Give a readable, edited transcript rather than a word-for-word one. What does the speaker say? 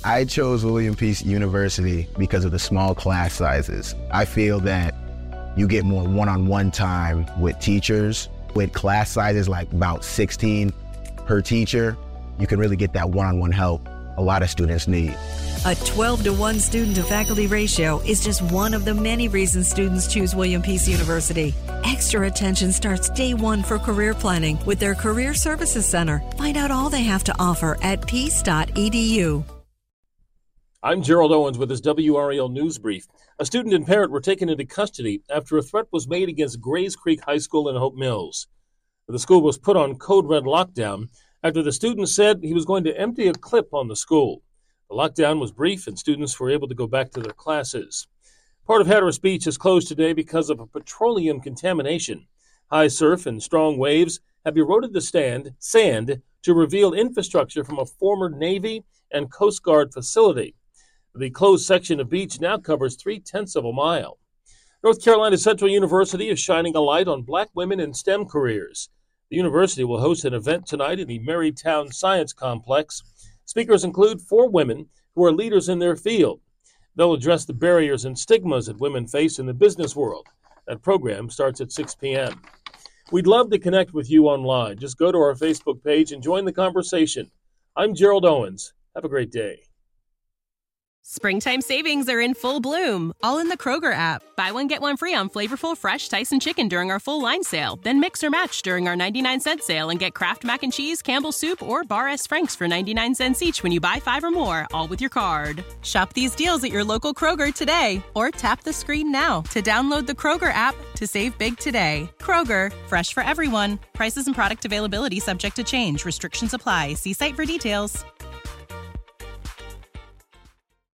I chose William Peace University because of the small class sizes. I feel that you get more one-on-one time with teachers. With class sizes like about 16 per teacher, you can really get that one-on-one help a lot of students need. A 12-to-1 student-to-faculty ratio is just one of the many reasons students choose William Peace University. Extra attention starts day one for career planning with their Career Services Center. Find out all they have to offer at peace.edu. I'm Gerald Owens with this WRAL News Brief. A student and parent were taken into custody after a threat was made against Grays Creek High School in Hope Mills. The school was put on code red lockdown after the student said he was going to empty a clip on the school. The lockdown was brief and students were able to go back to their classes. Part of Hatteras Beach is closed today because of a petroleum contamination. High surf and strong waves have eroded the sand to reveal infrastructure from a former Navy and Coast Guard facility. The closed section of beach now covers 0.3 of a mile. North Carolina Central University is shining a light on black women in STEM careers. The university will host an event tonight in the Marytown Science Complex. Speakers include 4 women who are leaders in their field. They'll address the barriers and stigmas that women face in the business world. That program starts at 6 p.m. We'd love to connect with you online. Just go to our Facebook page and join the conversation. I'm Gerald Owens. Have a great day. Springtime savings are in full bloom, all in the Kroger app. Buy one, get one free on flavorful, fresh Tyson chicken during our full line sale. Then mix or match during our 99-cent sale and get Kraft Mac and Cheese, Campbell's Soup, or Bar S. Frank's for 99 cents each when you buy 5 or more, all with your card. Shop these deals at your local Kroger today, or tap the screen now to download the Kroger app to save big today. Kroger, fresh for everyone. Prices and product availability subject to change. Restrictions apply. See site for details.